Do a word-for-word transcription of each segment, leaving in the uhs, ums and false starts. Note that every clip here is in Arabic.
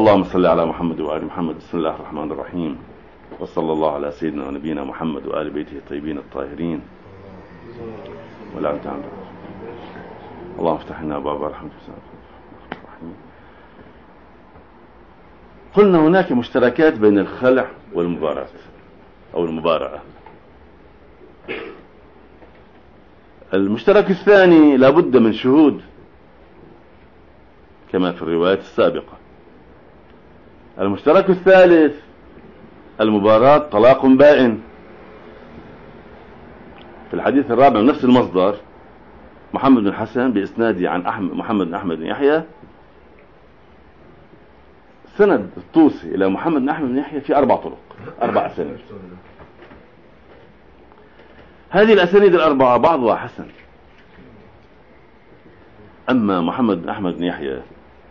اللهم صل على محمد وآل محمد. بسم الله الرحمن الرحيم، وصلى الله على سيدنا ونبينا محمد وآل بيته الطيبين الطاهرين ولا تعالى. اللهم افتح لنا باب رحمتك. قلنا هناك مشتركات بين الخلع والمباراة أو المبارأة. المشترك الثاني لابد من شهود كما في الروايات السابقة. المشترك الثالث المباراة طلاق بائن. في الحديث الرابع من نفس المصدر محمد بن حسن بإسناده عن أحمد محمد بن أحمد بن يحيى، سند الطوسي إلى محمد بن أحمد بن يحيى في أربع طرق، أربع أسانيد. هذه الأسانيد الأربعة بعضها حسن. أما محمد بن أحمد بن يحيى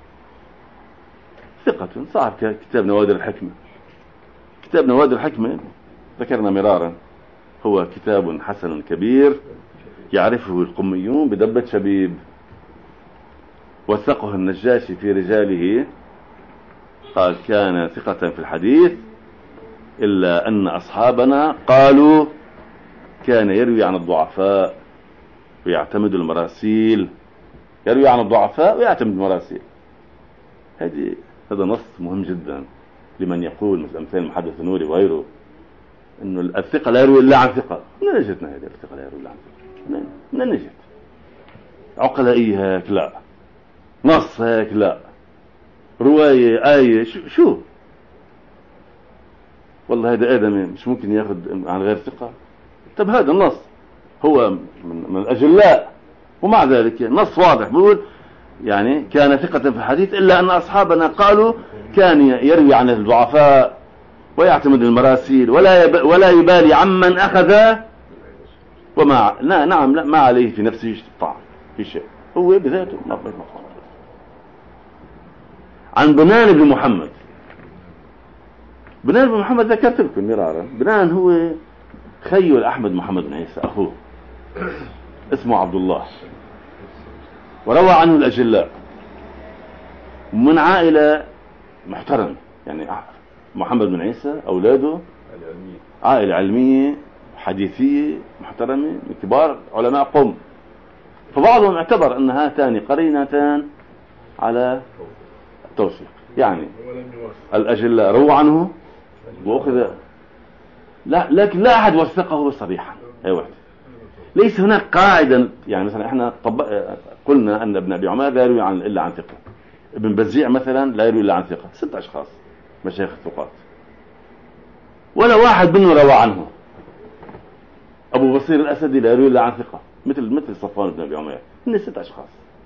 ثقة صاحب كتاب نوادر الحكمة. كتاب نوادر الحكمة ذكرنا مرارا هو كتاب حسن كبير يعرفه القميون بدبة شبيب، وثقه النجاشي في رجاله، قال كان ثقة في الحديث إلا أن أصحابنا قالوا كان يروي عن الضعفاء ويعتمد المراسيل. يروي عن الضعفاء ويعتمد المراسيل. هذه هذا نص مهم جدا لمن يقول مثل أمثال المحدث النوري وغيره إنه الثقة لا يروي إلا عن ثقة. من نجتنا هذه الثقة لا يروي إلا عن ثقة؟ من النجت؟ عقلائية هيك لا، نص هيك لا، رواية آية شو, شو؟ والله هذا آدم مش ممكن ياخذ عن غير ثقة. طب هذا النص هو من, من الأجلاء، ومع ذلك نص واضح بيقول يعني كان ثقة في الحديث إلا أن أصحابنا قالوا كان يروي عن الضعفاء ويعتمد المراسيل ولا يب... ولا يبالي عمن أخذ وما لا نعم لا ما عليه في نفسه طعن في شيء، هو بذاته ما بين مقام. عن بنان بن محمد. بنان بن محمد ذكرت لكم مرارا. بنان هو خيل أحمد محمد بن عيسى أخوه، اسمه عبد الله، وروى عنه الأجلاء من عائلة محترمة. يعني محمد بن عيسى أولاده عائلة علمية حديثية محترمة من كبار علماء قوم، فبعضهم اعتبر أن هاتان قرينتان على التوثيق. يعني الأجلاء روى عنه وأخذ لا، لكن لا أحد وثقه صريحا. أي واحد ليس هناك قاعدة. يعني مثلا احنا طب... قلنا أن ابن أبي عمر لا يروي عن إلا عن ثقة، ابن بزيع مثلا لا يروي إلا عن ثقة، ست أشخاص مشايخ الثقات ولا واحد منه روى عنه. أبو بصير الأسدي لا يروي إلا عن ثقة مثل مثل صفوان بن أبي عمر، هن ست أشخاص.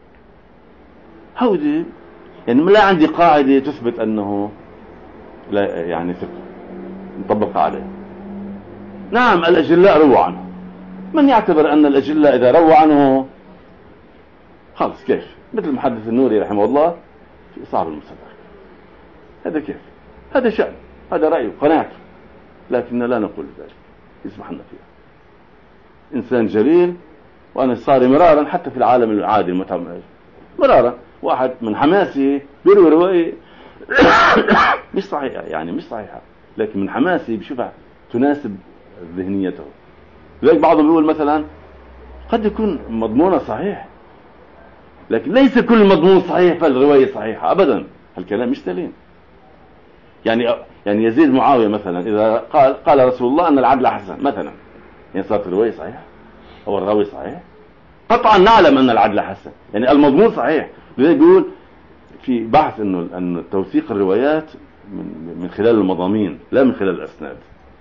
هودي يعني لا عندي قاعدة تثبت أنه لا يعني ثقة نطبق عليه. نعم الأجلاء روى عنه، من يعتبر أن الأجلاء إذا روى عنه خلص كيف؟ مثل المحدث النوري رحمه الله في صعب المصدر. هذا كيف؟ هذا شأن، هذا رأيه قناعته، لكن لا نقول ذلك، يسمح لنا فيها. إنسان جليل، وأنا صار مرارا حتى في العالم العادي المتعمل مرارا واحد من حماسي بيروي رواية مش صحيحة، يعني مش صحيحة، لكن من حماسي بشوفها تناسب ذهنيته. لذلك بعضهم يقول مثلا قد يكون مضمونة صحيح، لكن ليس كل مضمون صحيح فالرواية صحيحة أبدا. هالكلام مش سليم. يعني يعني يزيد معاوية مثلا إذا قال قال رسول الله أن العدل حسن مثلا، يعني صارت الرواية صحيحة أو الراوي صحيح؟ قطعا نعلم أن العدل حسن، يعني المضمون صحيح. لذلك يقول في بحث إنه أن توثيق الروايات من من خلال المضامين لا من خلال الأسناد.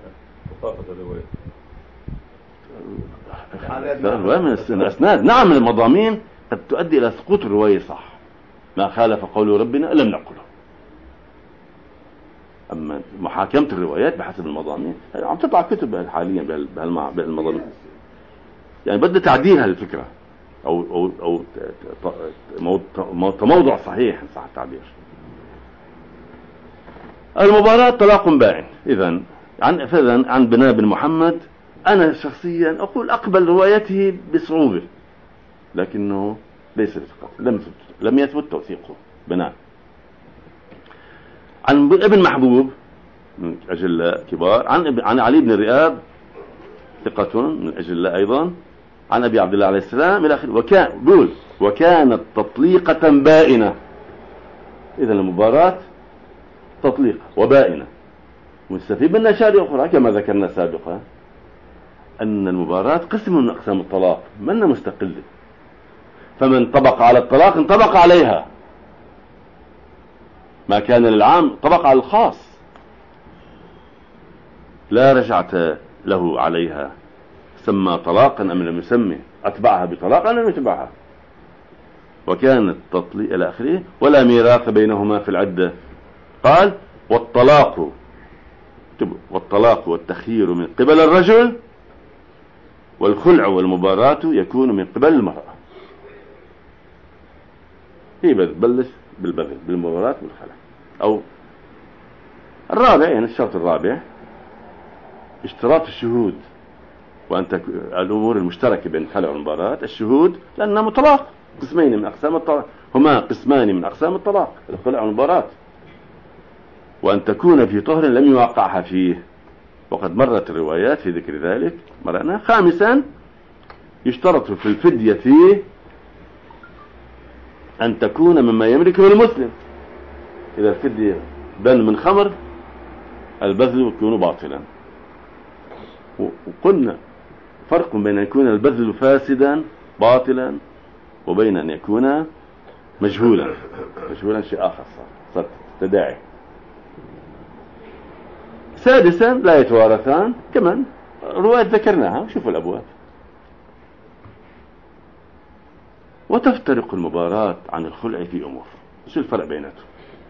الرواية من الأسناد نعم، من المضامين قد تؤدي إلى سقوط الرواية صح، ما خالف قول ربنا لم نقله. أما محاكمة الروايات بحسب المضامين عم تطلع كتب حاليا بهالمضامين، يعني بدأ تعديل هالفكرة أو أو أو تموضع صحيح إن صح التعبير. المباراة طلاق بائن. إذن عن فإذن عن بنان بن محمد أنا شخصيا أقول أقبل روايته بصعوبة، لكنه ليس بثقة، لم لم يثبت توثيقه بنان. عن ابن محبوب من أجلاء كبار، عن عن علي بن رئاب ثقة من الأجلاء أيضا، عن أبي عبد الله عليه السلام إلى آخره. وكان قول وكانت تطليقة بائنة. إذا المباراة تطليق وبائنة. مستفيد من أشياء أخرى كما ذكرنا سابقا أن المباراة قسم من أقسام الطلاق من مستقلة، فمن طبق على الطلاق انطبق عليها، ما كان للعام طبق على الخاص، لا رجعت له عليها، سمى طلاقا أم لم يسمي، أتبعها بطلاق أم لم يتبعها. وكانت تطليق إلى آخره. ولا ميراث بينهما في العدة. قال والطلاق والطلاق والتخيير من قبل الرجل، والخلع والمباراة يكون من قبل المرأة. هي بتبلش بالبذل بالمباراة والخلع. أو الرابع، يعني الشرط الرابع اشتراط الشهود، وأن تكون الأمور المشتركة بين الخلع والمباراة الشهود، لأنها مطلق قسمين من أقسام الطلاق، هما قسمان من أقسام الطلاق الخلع والمباراة. وأن تكون في طهر لم يوقعها فيه، وقد مرت الروايات في ذكر ذلك مرأنا. خامسا يشترط في الفدية أن تكون مما يملكه المسلم. إذا الفدية بن من خمر البذل يكون باطلا. وقلنا فرق بين أن يكون البذل فاسدا باطلا وبين أن يكون مجهولا. مجهولا شيء آخر، صار تداعي. سادسا لا يتوارثان، كمان رواية ذكرناها، شوفوا الأبواب. وتفترق المباراة عن الخلع في أمور. شو الفرق بيناتهم؟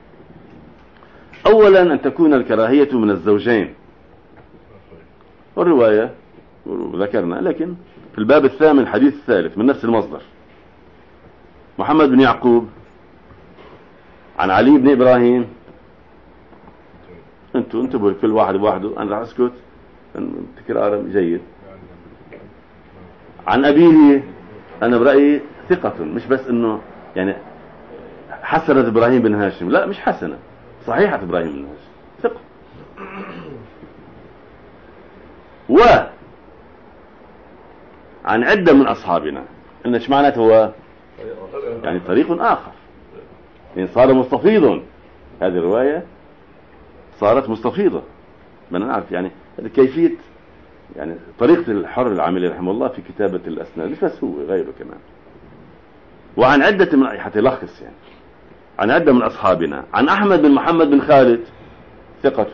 أولا أن تكون الكراهية من الزوجين، والرواية ذكرنا، لكن في الباب الثامن الحديث الثالث من نفس المصدر، محمد بن يعقوب عن علي بن إبراهيم. انتوا انتبهوا كل واحد بواحده، انا راح اسكت، تكرار جيد. عن أبيه أنا برأيي ثقة، مش بس انه يعني حسنة إبراهيم بن هاشم، لا مش حسنة، صحيحة إبراهيم بن هاشم ثقة. و عن عدة من أصحابنا، إن إيش معناته هو يعني طريق آخر، يعني صار مستفيض. هذه الرواية صارت مستفيضة، ما نعرف يعني كيفية يعني طريقة الحر العاملي رحمه الله في كتابة الأسناد، مش بس هو غيره كمان. وعن عدة من حتى يلخص يعني عن عدة من أصحابنا، عن أحمد بن محمد بن خالد ثقة،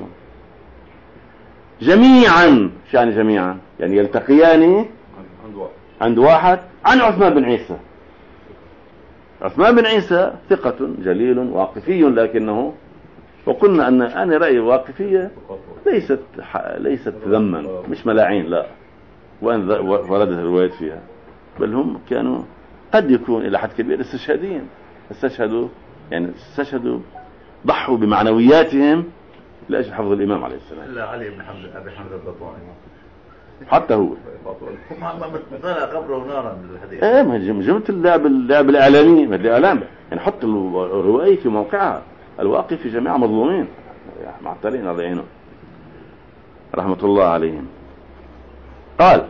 جميعا يعني جميعا يعني يلتقيان عند واحد، عن عثمان بن عيسى. عثمان بن عيسى ثقة جليل واقفي، لكنه وقلنا أن أنا رأيي واقفية ليست ليست ذما، مش ملاعين، لا، وأن وردت الروايات فيها، بل هم كانوا قد يكون إلى حد كبير استشهاديين، استشهدوا يعني استشهدوا ضحوا بمعنوياتهم لأجل حفظ الإمام عليه السلام. لا علي بن حمد أبي حمد القطواني حتى هو طلع قبره نارا من الحديث. ايه ما جمت اللعب اللعب الاعلامي، ما الاعلام يعني حط الروايه في موقعها. الواقف في جميع مظلومين معتلين على عينه رحمه الله عليهم. قال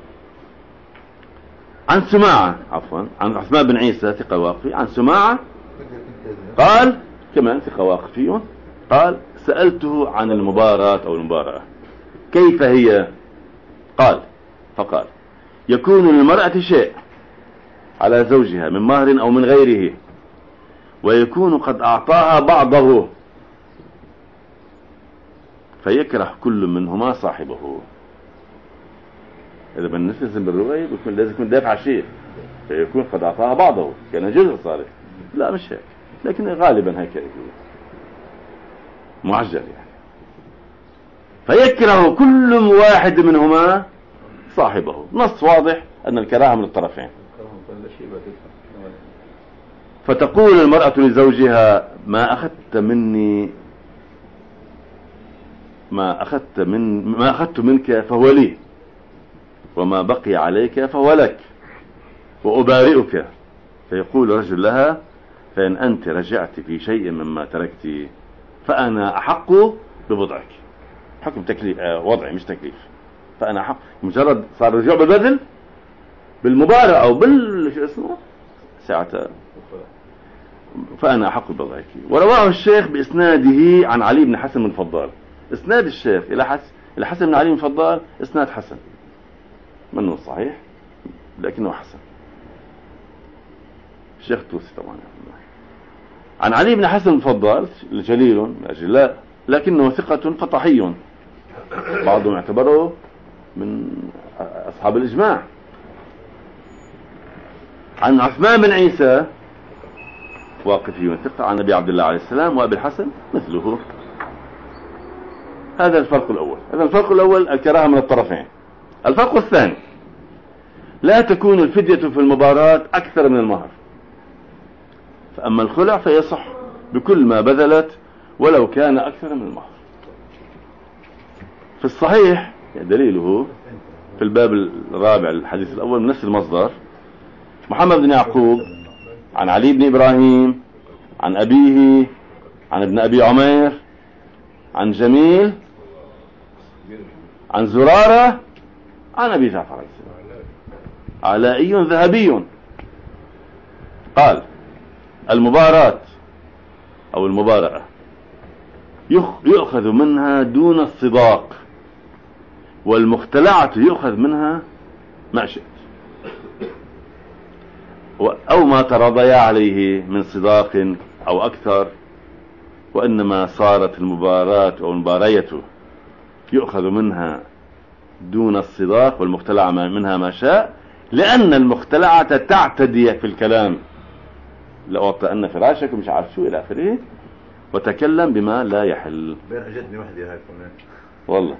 عن سماعه عفوا عن عثمان بن عيسى ثقه واقفي، عن سماعه قال كمان ثقه واقفي، قال سألته عن المباراة او المباراة كيف هي؟ قال فقال يكون للمرأة شيء على زوجها من مهر أو من غيره، ويكون قد أعطاها بعضه، فيكره كل منهما صاحبه. إذا بنلتزم بالرواية بيكون لازم يكون دافع شيء، فيكون قد أعطاها بعضه، كان جزء صالح. لا مش هيك، لكن غالبا هيك يكون معجل يعني. فيكره كل واحد منهما صاحبه. نص واضح أن الكراهة من الطرفين. فتقول المرأة لزوجها ما أخذت مني ما أخذت من ما أخذت منك فهو لي، وما بقي عليك فهو لك، وأبارئك. فيقول رجل لها فإن أنت رجعت في شيء مما تركت فأنا أحق ببضعك. حكم تكليف، آه وضعي مش تكليف. فأنا أحق، مجرد صار رجوع بالبذل بالمباراة أو بال شو اسمه ساعتها فأنا أحق ببضعك. ورواه الشيخ بإسناده عن علي بن حسن بن فضال. إسناد الشيخ إلى حسن إلى حسن بن علي بن فضال إسناد حسن، منه صحيح لكنه حسن. الشيخ توسي طبعا عن علي بن حسن بن فضال جليل من أجلاء، لكنه ثقة فطحي، بعضهم اعتبره من أصحاب الإجماع. عن عثمان بن عيسى واقفي ثقة عن أبي عبد الله عليه السلام وأبي الحسن مثله. هذا الفرق الأول. هذا الفرق الأول الكراهة من الطرفين. الفرق الثاني لا تكون الفدية في المباراة أكثر من المهر، فأما الخلع فيصح بكل ما بذلت ولو كان أكثر من المهر. في الصحيح دليله في الباب الرابع الحديث الأول من نفس المصدر، محمد بن يعقوب عن علي بن إبراهيم عن أبيه عن ابن أبي عمير عن جميل عن زرارة عن أبي جعفر عليه السلام علائي ذهبي قال: المباراة أو المبارأة يؤخذ منها دون الصداق، والمختلعة يؤخذ منها ما شئت أو ما تراضيا عليه من صداق أو أكثر. وإنما صارت المباراة أو المبارية يؤخذ منها دون الصداق والمختلعة منها ما شاء، لأن المختلعة تعتدي في الكلام، لأوطأن فراشك ومش عارف شو إلى آخره، وتكلم بما لا يحل. بين أجدني وحدي هاي والله.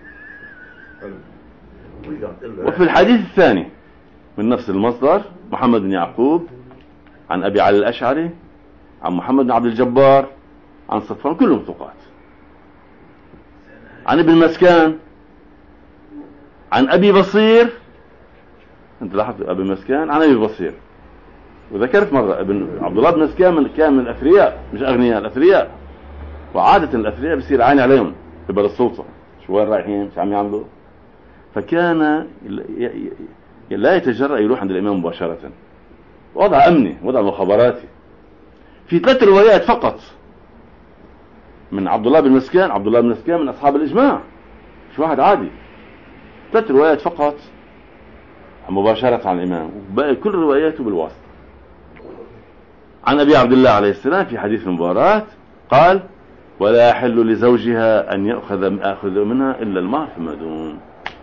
وفي الحديث الثاني من نفس المصدر محمد بن يعقوب عن أبي علي الأشعري عن محمد بن عبد الجبار عن صفوان، كلهم ثقات، عن ابن مسكان عن أبي بصير. انت لاحظت أبي مسكان عن أبي بصير، وذكرت مرة ابن عبد الله بن مسكان من كان من الأثرياء مش أغنياء، الأثرياء، وعادة الأثرياء بصير عين عليهم في بلد السلطة، شو وين رايحين شو عم يعملوا. فكان لا يتجرأ يروح عند الإمام مباشرة، وضع أمني وضع مخابراتي. في ثلاث روايات فقط من عبد الله بن مسكان، عبد الله بن مسكان من أصحاب الإجماع مش واحد عادي، ثلاث روايات فقط مباشرة عن الإمام، وباقي كل رواياته بالواسطة. عن أبي عبد الله عليه السلام في حديث المباراة قال: ولا يحل لزوجها أن يأخذ أخذ منها إلا المهر فما دون.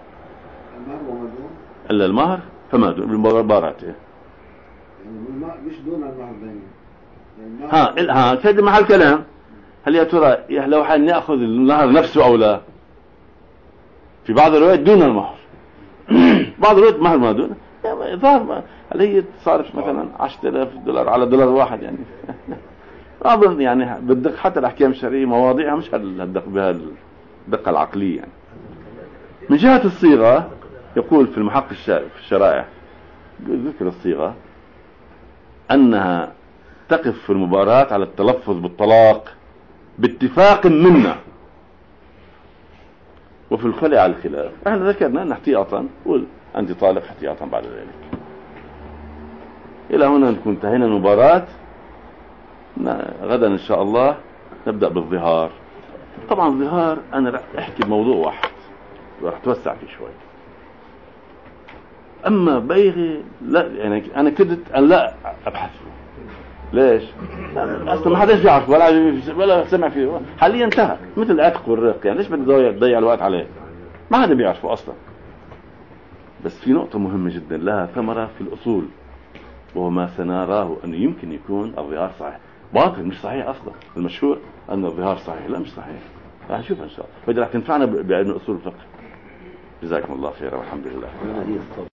إلا المهر فما دون بالمباراة. مش دون المهر دائما. ها ها هذا محل كلام. هل يا ترى لو حال يأخذ المهر نفسه أو لا؟ في بعض الروايات دون المهر، بعض الروايات مهر ما دون. ظاهر هل هي صارت مثلا عشرة آلاف دولار على دولار واحد يعني. أظن يعني بالدقة حتى الأحكام الشرعية مواضيعها مش هالدقة بها الدقة العقلية يعني. من جهة الصيغة يقول في المحقق في الشرائع ذكر الصيغة أنها تقف في المباراة على التلفظ بالطلاق باتفاق منا، وفي الخلع على الخلاف. احنا ذكرنا أن احتياطا قول أنت طالق احتياطا بعد ذلك. إلى هنا نكون انتهينا المباراة. غدا إن شاء الله نبدأ بالظهار. طبعا الظهار أنا رح أحكي بموضوع واحد ورح توسع فيه شوي. أما بيغي لا يعني أنا كدت أن لا أبحث فيه. ليش؟ أصلا ما حدش بيعرف ولا ولا سمع فيه. حاليا انتهى مثل العتق والرق، يعني ليش بدي أضيع الوقت عليه؟ ما حدا بيعرفه أصلا. بس في نقطة مهمة جدا لها ثمرة في الأصول، وهو ما سنراه أنه يمكن يكون الظهار صحيح. باطل مش صحيح أصلا. المشهور أن الظهار صحيح، لا مش صحيح. راح نشوف إن شاء الله، وإذا راح تنفعنا بعلم أصول الفقه. جزاكم الله خيرا والحمد لله.